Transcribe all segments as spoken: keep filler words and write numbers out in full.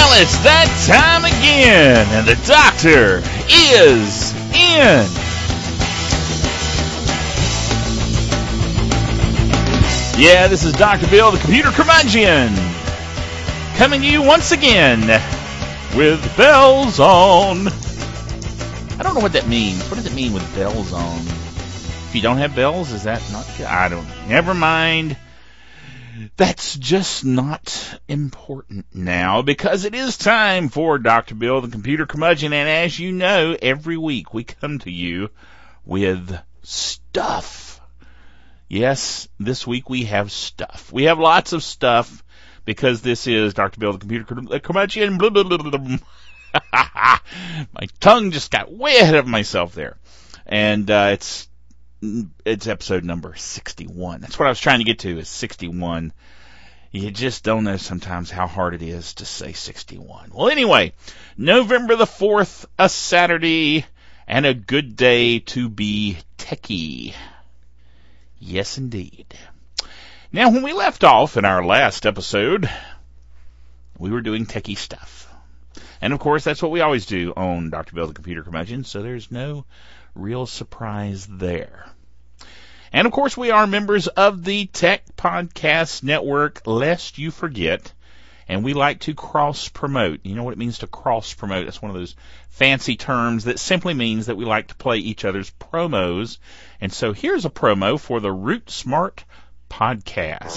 Well, it's that time again, and the doctor is in. Yeah, this is Doctor Bill, the computer curmudgeon, coming to you once again with bells on. I don't know what that means. What does it mean with bells on? If you don't have bells, is that not good? I don't. Never mind. That's just not important now, because it is time for Doctor Bill, the computer curmudgeon, and as you know, every week we come to you with stuff. Yes, this week we have stuff. We have lots of stuff, because this is Doctor Bill, the computer curmudgeon. Blah, blah, blah, blah, blah. My tongue just got way ahead of myself there. And uh, it's it's episode number sixty-one. That's what I was trying to get to, is sixty-one. You just don't know sometimes how hard it is to say sixty-one. Well, anyway, November the fourth, a Saturday, and a good day to be techie. Yes, indeed. Now, when we left off in our last episode, we were doing techie stuff. And, of course, that's what we always do on Doctor Bill, the computer curmudgeon, so there's no real surprise there. And, of course, we are members of the Tech Podcast Network, lest you forget, and we like to cross-promote. You know what it means to cross-promote? That's one of those fancy terms that simply means that we like to play each other's promos. And so here's a promo for the Root Smart Podcast.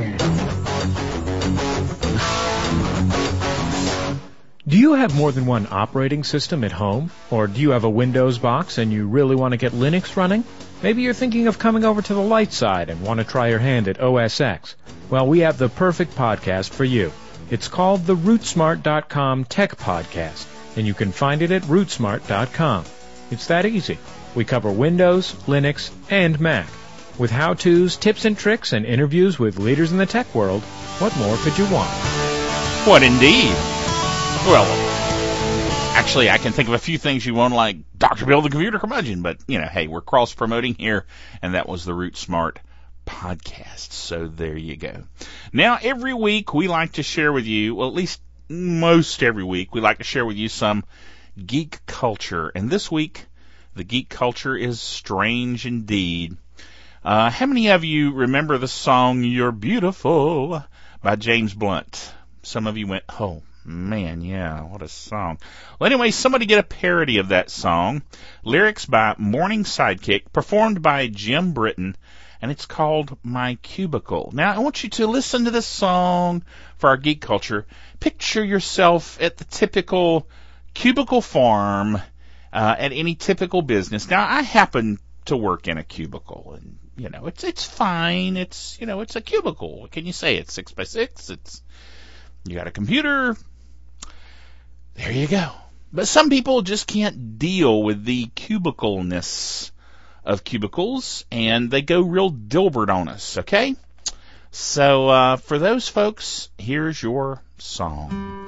Do you have more than one operating system at home? Or do you have a Windows box and you really want to get Linux running? Maybe you're thinking of coming over to the light side and want to try your hand at O S X. Well, we have the perfect podcast for you. It's called the root smart dot com Tech Podcast, and you can find it at root smart dot com. It's that easy. We cover Windows, Linux, and Mac. With how-tos, tips and tricks, and interviews with leaders in the tech world, what more could you want? What indeed? Well, actually, I can think of a few things you won't like Doctor Bill, the computer curmudgeon, but, you know, hey, we're cross-promoting here, and that was the Root Smart Podcast, so there you go. Now, every week we like to share with you, well, at least most every week, we like to share with you some geek culture, and this week, the geek culture is strange indeed. Uh, how many of you remember the song You're Beautiful by James Blunt? Some of you went, oh, man, yeah, what a song. Well, anyway, somebody get a parody of that song. Lyrics by Morning Sidekick, performed by Jim Britton, and it's called My Cubicle. Now, I want you to listen to this song for our geek culture. Picture yourself at the typical cubicle farm uh, at any typical business. Now, I happen to work in a cubicle, and, you know, it's it's fine. It's, you know, it's a cubicle. What can you say? It's six by six. It's, you got a computer. There you go. But some people just can't deal with the cubicleness of cubicles, and they go real Dilbert on us, okay? So, uh, for those folks, here's your song.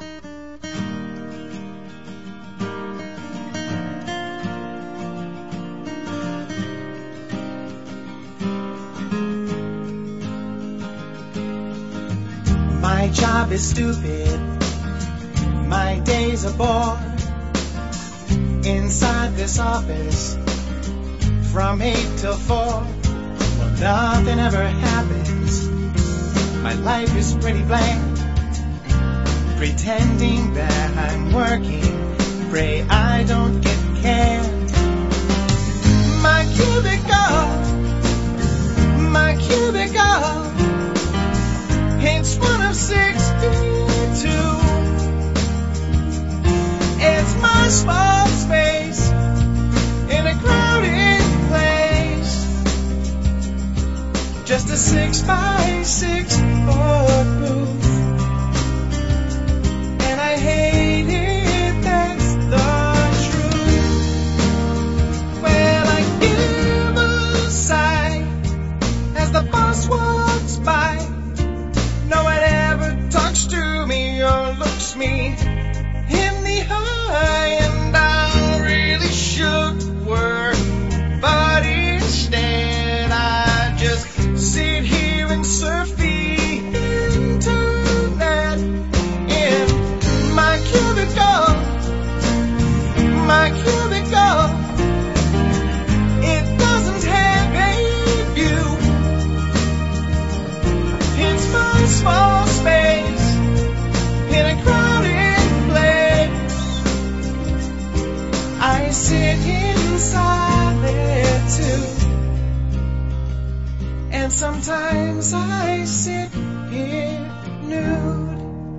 My job is stupid. My days are bored. Inside this office, from eight till four, well, nothing ever happens. My life is pretty blank, pretending that I'm working. Pray I don't get canned. My cubicle, my cubicle, it's one of sixty-two. It's my small space in a crowded place. Just a six by six foot booth. And I hate it, that's the truth. Well, I give a sigh as the boss walks by. No one ever talks to me or looks me in the eye, and I really should work, but instead I just sit here and surf the internet. Sometimes I sit here nude.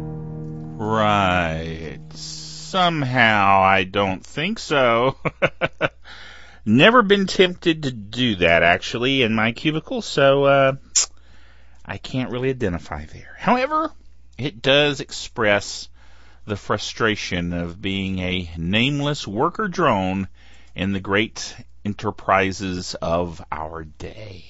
Right. Somehow I don't think so. Never been tempted to do that, actually, in my cubicle, so uh, I can't really identify there. However, it does express the frustration of being a nameless worker drone in the great enterprises of our day.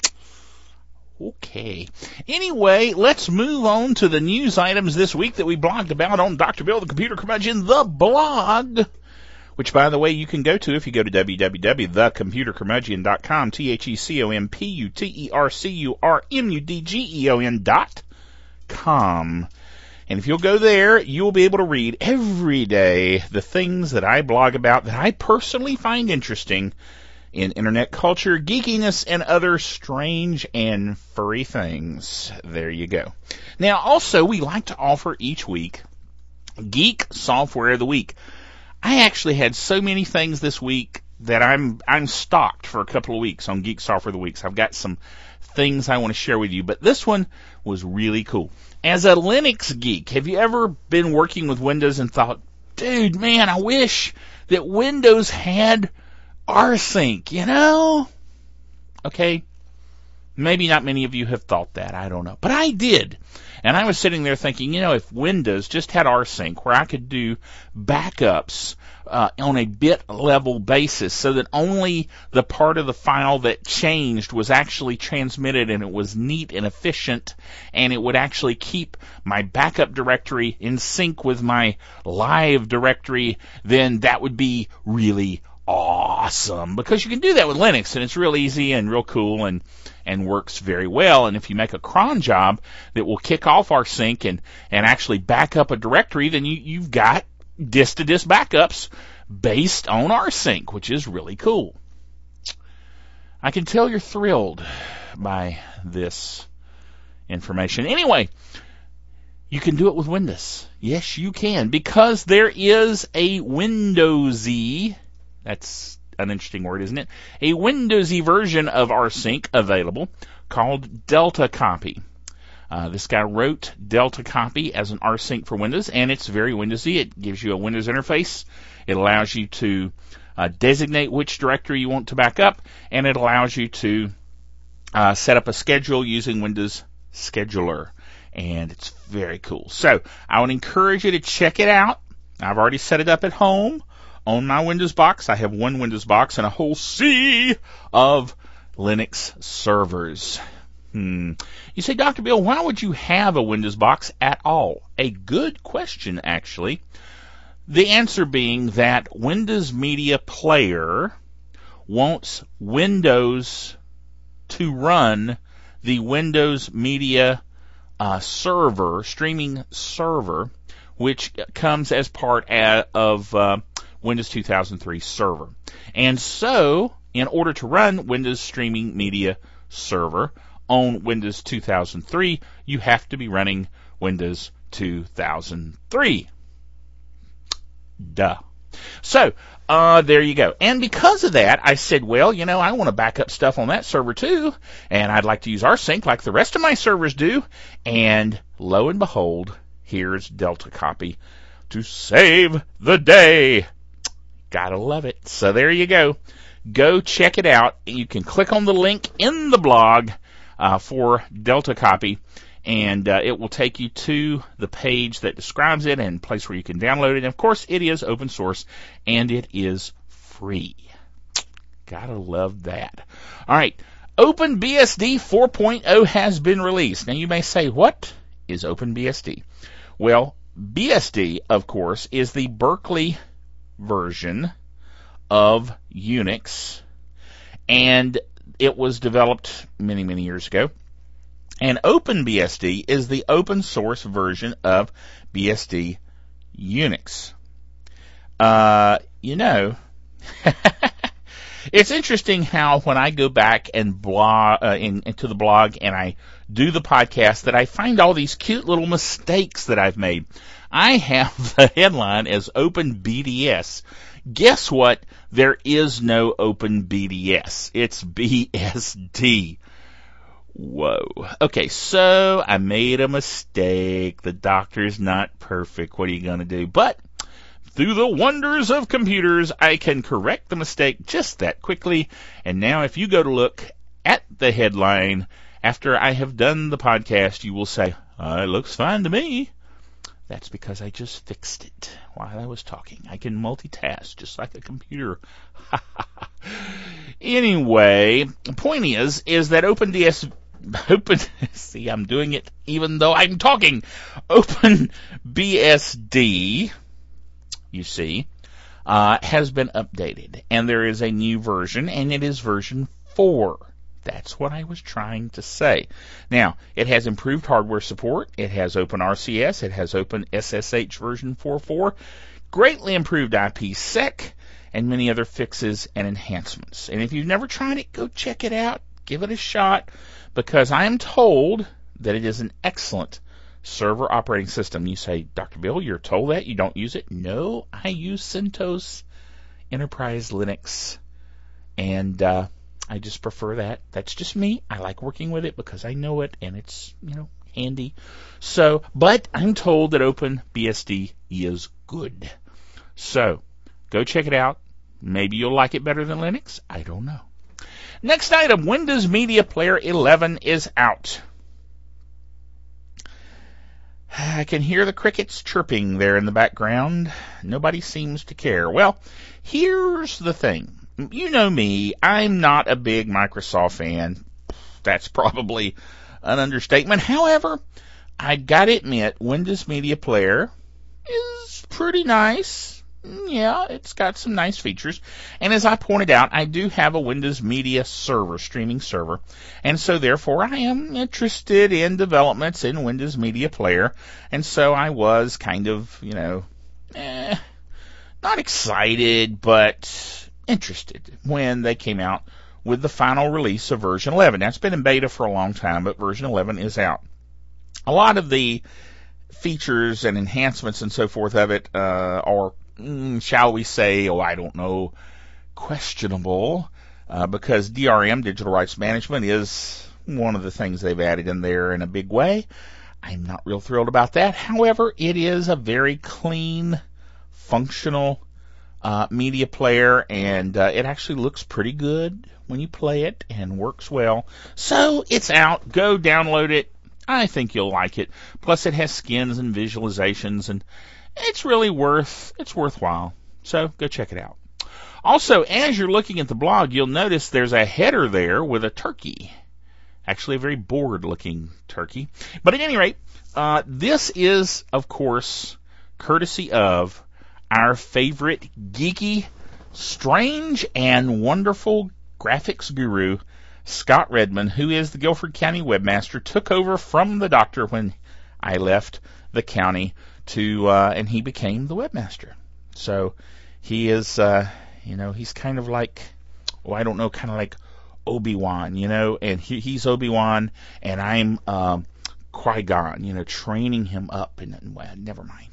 Okay. Anyway, let's move on to the news items this week that we blogged about on Doctor Bill, the Computer Curmudgeon, the blog, which, by the way, you can go to if you go to w w w dot the computer curmudgeon dot com, T H E C O M P U T E R C U R M U D G E O N dot com. And if you'll go there, you'll be able to read every day the things that I blog about that I personally find interesting in internet culture, geekiness, and other strange and furry things. There you go. Now, also, we like to offer each week Geek Software of the Week. I actually had so many things this week that I'm I'm stocked for a couple of weeks on Geek Software of the Week. So I've got some things I want to share with you, but this one was really cool. As a Linux geek, have you ever been working with Windows and thought, dude, man, I wish that Windows had rsync, you know? Okay, maybe not many of you have thought that, I don't know, but I did. And I was sitting there thinking, you know, if Windows just had rsync where I could do backups uh, on a bit level basis so that only the part of the file that changed was actually transmitted and it was neat and efficient, and it would actually keep my backup directory in sync with my live directory, then that would be really awesome, because you can do that with Linux, and it's real easy and real cool and and works very well. And if you make a cron job that will kick off rsync and and actually back up a directory, then you, you've got disk-to-disk backups based on rsync, which is really cool. I can tell you're thrilled by this information. Anyway, you can do it with Windows. Yes, you can, because there is a Windowsy, that's an interesting word, isn't it? A Windowsy version of rsync available called Delta Copy. Uh, this guy wrote Delta Copy as an rsync for Windows, and it's very Windowsy. It gives you a Windows interface. It allows you to uh, designate which directory you want to back up, and it allows you to uh, set up a schedule using Windows Scheduler, and it's very cool. So I would encourage you to check it out. I've already set it up at home on my Windows box. I have one Windows box and a whole sea of Linux servers. Hmm. You say, Doctor Bill, why would you have a Windows box at all? A good question, actually. The answer being that Windows Media Player wants Windows to run the Windows Media uh, server, streaming server, which comes as part of uh, Windows two thousand three Server. And so, in order to run Windows Streaming Media Server on Windows two thousand three, you have to be running Windows two thousand three. Duh. So, uh, there you go. And because of that, I said, well, you know, I want to back up stuff on that server too, and I'd like to use rsync like the rest of my servers do. And lo and behold, here's Delta Copy to save the day. Gotta love it. So there you go. Go check it out. You can click on the link in the blog uh, for Delta Copy, and uh, it will take you to the page that describes it and place where you can download it. And of course, it is open source and it is free. Gotta love that. All right, OpenBSD four point oh has been released. Now you may say, what is OpenBSD? Well, B S D, of course, is the Berkeley version of Unix, and it was developed many, many years ago. And OpenBSD is the open source version of B S D Unix. Uh, you know, it's interesting how when I go back and blog uh, in, into the blog and I do the podcast that I find all these cute little mistakes that I've made. I have the headline as OpenBDS. Guess what? There is no OpenBDS. It's B S D. Whoa. Okay, so I made a mistake. The doctor's not perfect. What are you going to do? But through the wonders of computers, I can correct the mistake just that quickly. And now if you go to look at the headline after I have done the podcast, you will say, oh, it looks fine to me. That's because I just fixed it while I was talking. I can multitask just like a computer. Anyway, the point is, is that OpenDS, Open, see, I'm doing it even though I'm talking. OpenBSD, you see, uh, has been updated, and there is a new version, and it is version four. That's what I was trying to say. Now, it has improved hardware support. It has OpenRCS. It has OpenSSH version four point four, greatly improved IPsec, and many other fixes and enhancements. And if you've never tried it, go check it out. Give it a shot, because I am told that it is an excellent server operating system. You say, Doctor Bill, you're told that? You don't use it? No, I use CentOS Enterprise Linux, and uh, I just prefer that. That's just me. I like working with it because I know it, and it's, you know, handy. So, but I'm told that OpenBSD is good. So, go check it out. Maybe you'll like it better than Linux. I don't know. Next item, Windows Media Player eleven is out. I can hear the crickets chirping there in the background. Nobody seems to care. Well, here's the thing. You know me, I'm not a big Microsoft fan. That's probably an understatement. However, I gotta admit, Windows Media Player is pretty nice. Yeah, it's got some nice features. And as I pointed out, I do have a Windows Media server, streaming server. And so therefore I am interested in developments in Windows Media Player. And so I was kind of, you know, eh, not excited, but interested when they came out with the final release of version eleven. Now, it's been in beta for a long time, but version eleven is out. A lot of the features and enhancements and so forth of it uh, are, mm, shall we say, oh, I don't know, questionable, uh, because D R M, Digital Rights Management, is one of the things they've added in there in a big way. I'm not real thrilled about that. However, it is a very clean, functional uh, media player, and uh, it actually looks pretty good when you play it and works well. So it's out. Go download it. I think you'll like it. Plus, it has skins and visualizations, and it's really worth, it's worthwhile. So go check it out. Also, as you're looking at the blog, you'll notice there's a header there with a turkey. Actually, a very bored-looking turkey. But at any rate, uh, this is, of course, courtesy of our favorite geeky, strange, and wonderful graphics guru, Scott Redmond, who is the Guilford County webmaster, took over from the doctor when I left the county to, uh, and he became the webmaster. So he is, uh, you know, he's kind of like, oh, I don't know, kind of like Obi-Wan, you know, and he, he's Obi-Wan, and I'm um, Qui-Gon, you know, training him up, and, well, never mind.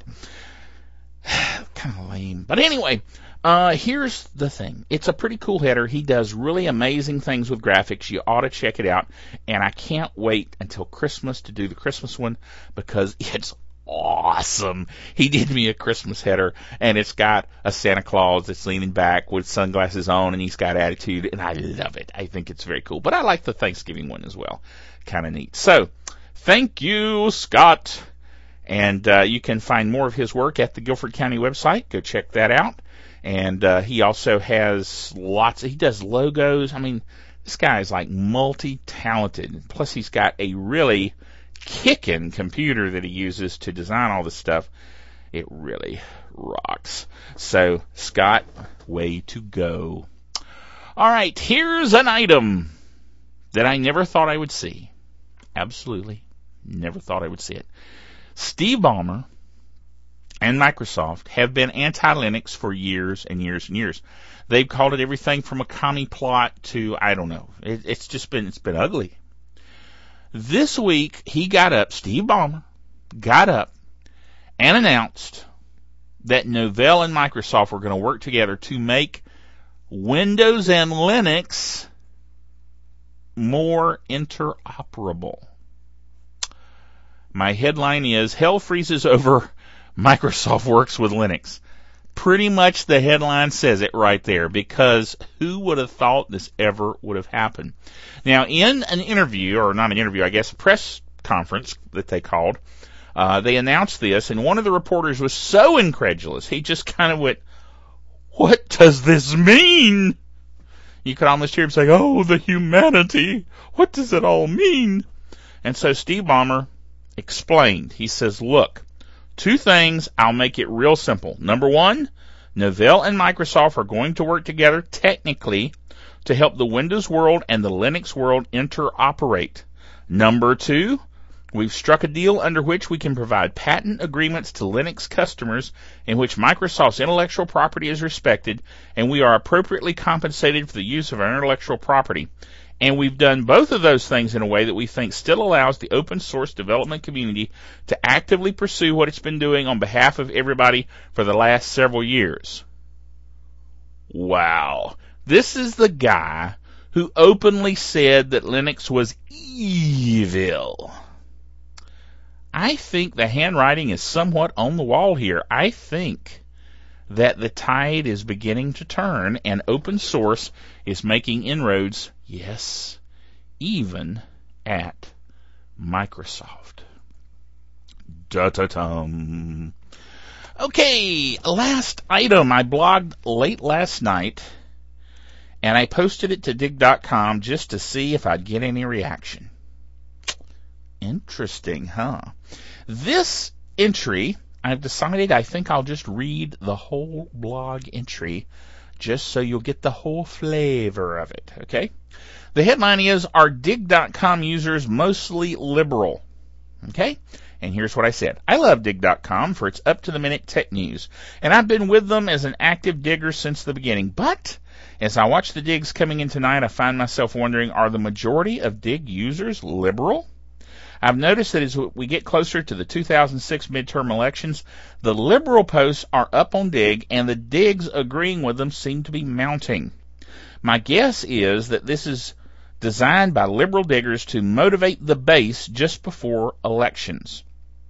Kind of lame. But anyway, uh, here's the thing. It's a pretty cool header. He does really amazing things with graphics. You ought to check it out. And I can't wait until Christmas to do the Christmas one, because it's awesome. He did me a Christmas header, and it's got a Santa Claus that's leaning back with sunglasses on, and he's got attitude, and I love it. I think it's very cool. But I like the Thanksgiving one as well. Kind of neat. So, thank you, Scott. And uh, you can find more of his work at the Guilford County website. Go check that out. And uh, he also has lots of, he does logos. I mean, this guy is like multi-talented. Plus, he's got a really kicking computer that he uses to design all this stuff. It really rocks. So, Scott, way to go. All right, here's an item that I never thought I would see. Absolutely never thought I would see it. Steve Ballmer and Microsoft have been anti-Linux for years and years and years. They've called it everything from a commie plot to, I don't know. It, it's just been, it's been ugly. This week, he got up, Steve Ballmer got up and announced that Novell and Microsoft were going to work together to make Windows and Linux more interoperable. My headline is, Hell Freezes Over Microsoft Works with Linux. Pretty much the headline says it right there, because who would have thought this ever would have happened? Now, in an interview, or not an interview, I guess a press conference that they called, uh, they announced this, and one of the reporters was so incredulous, he just kind of went, what does this mean? You could almost hear him say, oh, the humanity, what does it all mean? And so Steve Ballmer explained. He says, look, two things, I'll make it real simple. Number one, Novell and Microsoft are going to work together technically to help the Windows world and the Linux world interoperate. Number two, we've struck a deal under which we can provide patent agreements to Linux customers in which Microsoft's intellectual property is respected, and we are appropriately compensated for the use of our intellectual property. And we've done both of those things in a way that we think still allows the open source development community to actively pursue what it's been doing on behalf of everybody for the last several years. Wow. This is the guy who openly said that Linux was evil. I think the handwriting is somewhat on the wall here. I think that the tide is beginning to turn and open source is making inroads, yes, even at Microsoft. Da-da-dum. Okay, last item. I blogged late last night, and I posted it to dig dot com just to see if I'd get any reaction. Interesting, huh? This entry, I've decided I think I'll just read the whole blog entry just so you'll get the whole flavor of it, okay? The headline is, Are dig dot com users mostly liberal? Okay? And here's what I said. I love dig dot com for its up-to-the-minute tech news, and I've been with them as an active digger since the beginning. But as I watch the digs coming in tonight, I find myself wondering, are the majority of Dig users liberal? I've noticed that as we get closer to the two thousand six midterm elections, the liberal posts are up on Dig, and the digs agreeing with them seem to be mounting. My guess is that this is designed by liberal diggers to motivate the base just before elections.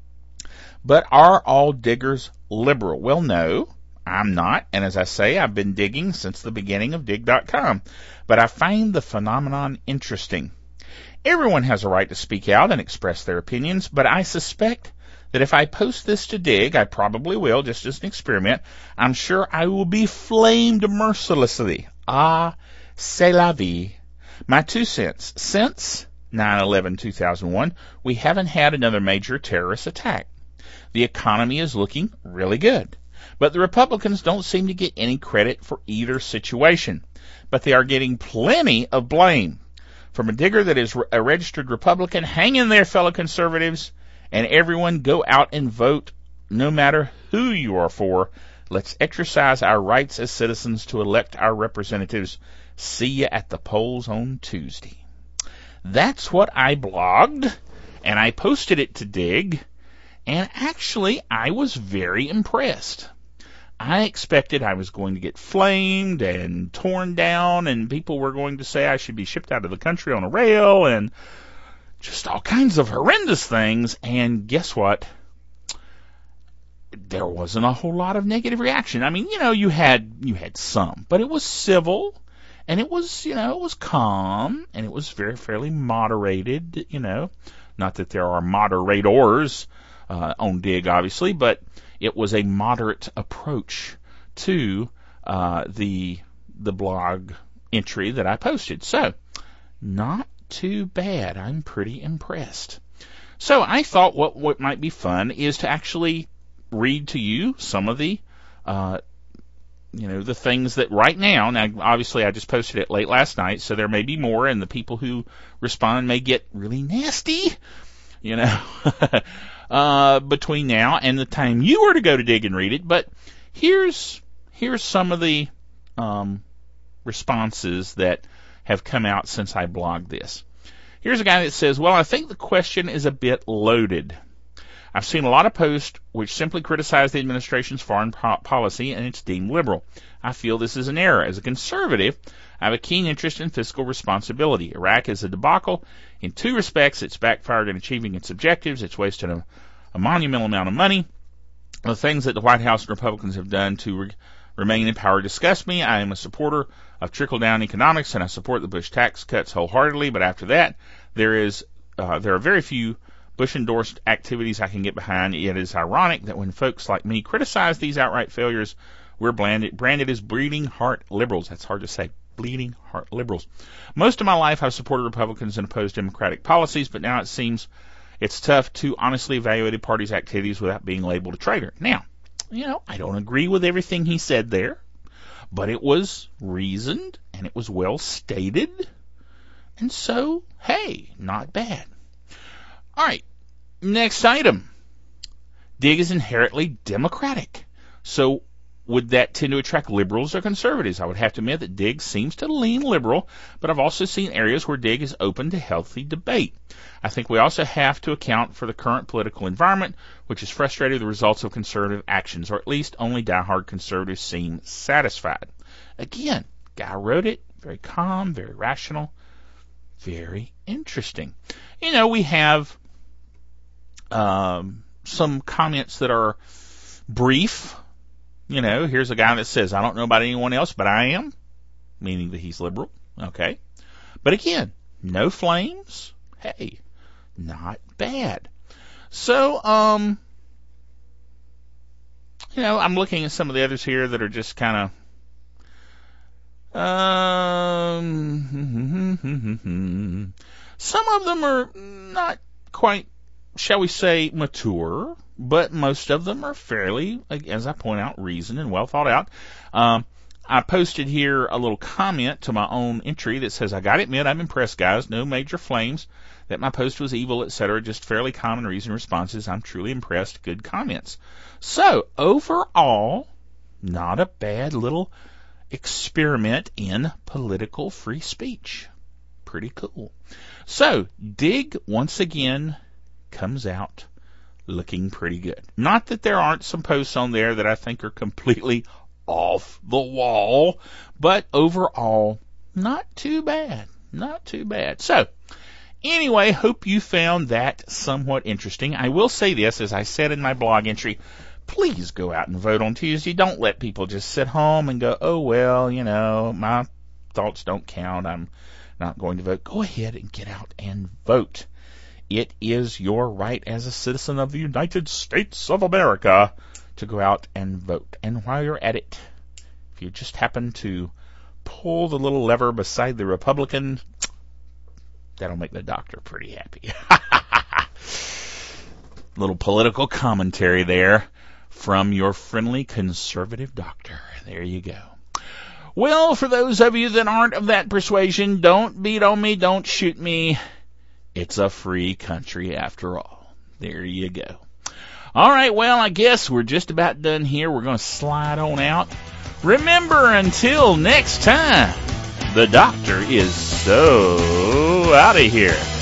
But are all diggers liberal? Well, no, I'm not, and as I say, I've been digging since the beginning of dig dot com, but I find the phenomenon interesting. Everyone has a right to speak out and express their opinions, but I suspect that if I post this to Dig, I probably will, just as an experiment, I'm sure I will be flamed mercilessly. Ah, c'est la vie. My two cents. Since nine eleven two thousand one, we haven't had another major terrorist attack. The economy is looking really good, but the Republicans don't seem to get any credit for either situation, but they are getting plenty of blame. From a digger that is a registered Republican, hang in there, fellow conservatives, and everyone go out and vote no matter who you are for. Let's exercise our rights as citizens to elect our representatives. See you at the polls on Tuesday. That's what I blogged, and I posted it to Dig, and actually I was very impressed. I expected I was going to get flamed and torn down, and people were going to say I should be shipped out of the country on a rail, and just all kinds of horrendous things. And guess what? There wasn't a whole lot of negative reaction. I mean, you know, you had you had some, but it was civil, and it was, you know, it was calm, and it was very fairly moderated. You know, not that there are moderators uh, on Dig, obviously, but it was a moderate approach to uh, the the blog entry that I posted. So, not too bad. I'm pretty impressed. So I thought what, what might be fun is to actually read to you some of the, uh, you know, the things that right now, now obviously I just posted it late last night, so there may be more, and the people who respond may get really nasty, you know, Uh, between now and the time you were to go to Dig and read it. But here's here's some of the um, responses that have come out since I blogged this. Here's a guy that says, well, I think the question is a bit loaded. I've seen a lot of posts which simply criticize the administration's foreign po- policy and it's deemed liberal. I feel this is an error. As a conservative, I have a keen interest in fiscal responsibility. Iraq is a debacle. In two respects, it's backfired in achieving its objectives. It's wasted a, a monumental amount of money. The things that the White House and Republicans have done to re- remain in power disgust me. I am a supporter of trickle-down economics, and I support the Bush tax cuts wholeheartedly. But after that, there is uh, there are very few Bush-endorsed activities I can get behind. It is ironic that when folks like me criticize these outright failures, we're branded, branded as bleeding heart liberals. That's hard to say. Bleeding heart liberals. Most of my life, I've supported Republicans and opposed Democratic policies, but now it seems it's tough to honestly evaluate a party's activities without being labeled a traitor. Now, you know, I don't agree with everything he said there, but it was reasoned and it was well stated. And so, hey, not bad. All right, next item. Dig is inherently Democratic. So would that tend to attract liberals or conservatives? I would have to admit that Dig seems to lean liberal, but I've also seen areas where Dig is open to healthy debate. I think we also have to account for the current political environment, which has frustrated the results of conservative actions, or at least only diehard conservatives seem satisfied. Again, guy wrote it, very calm, very rational, very interesting. You know, we have um, some comments that are brief. You know, here's a guy that says, I don't know about anyone else, but I am, meaning that he's liberal. Okay. But again, no flames. Hey, not bad. So, um, you know, I'm looking at some of the others here that are just kind of, um, some of them are not quite, shall we say, mature, but most of them are fairly, as I point out, reasoned and well thought out. Um, I posted here a little comment to my own entry that says, I gotta admit, I'm impressed, guys. No major flames, that my post was evil, et cetera. Just fairly common reasoned responses. I'm truly impressed. Good comments. So, overall, not a bad little experiment in political free speech. Pretty cool. So, Dig, once again, comes out looking pretty good. Not that there aren't some posts on there that I think are completely off the wall, but overall, not too bad. Not too bad. So, anyway, hope you found that somewhat interesting. I will say this, as I said in my blog entry, please go out and vote on Tuesday. Don't let people just sit home and go, oh, well, you know, my thoughts don't count. I'm not going to vote. Go ahead and get out and vote. It is your right as a citizen of the United States of America to go out and vote. And while you're at it, if you just happen to pull the little lever beside the Republican, that'll make the doctor pretty happy. Little political commentary there from your friendly conservative doctor. There you go. Well, for those of you that aren't of that persuasion, don't beat on me, don't shoot me. It's a free country after all. There you go. All right, well, I guess we're just about done here. We're going to slide on out. Remember, until next time, the doctor is so out of here.